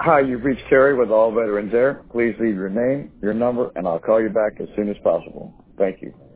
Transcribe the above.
Hi, you've reached Terry with All Veterans Air. Please leave your name, your number, and I'll call you back as soon as possible. Thank you.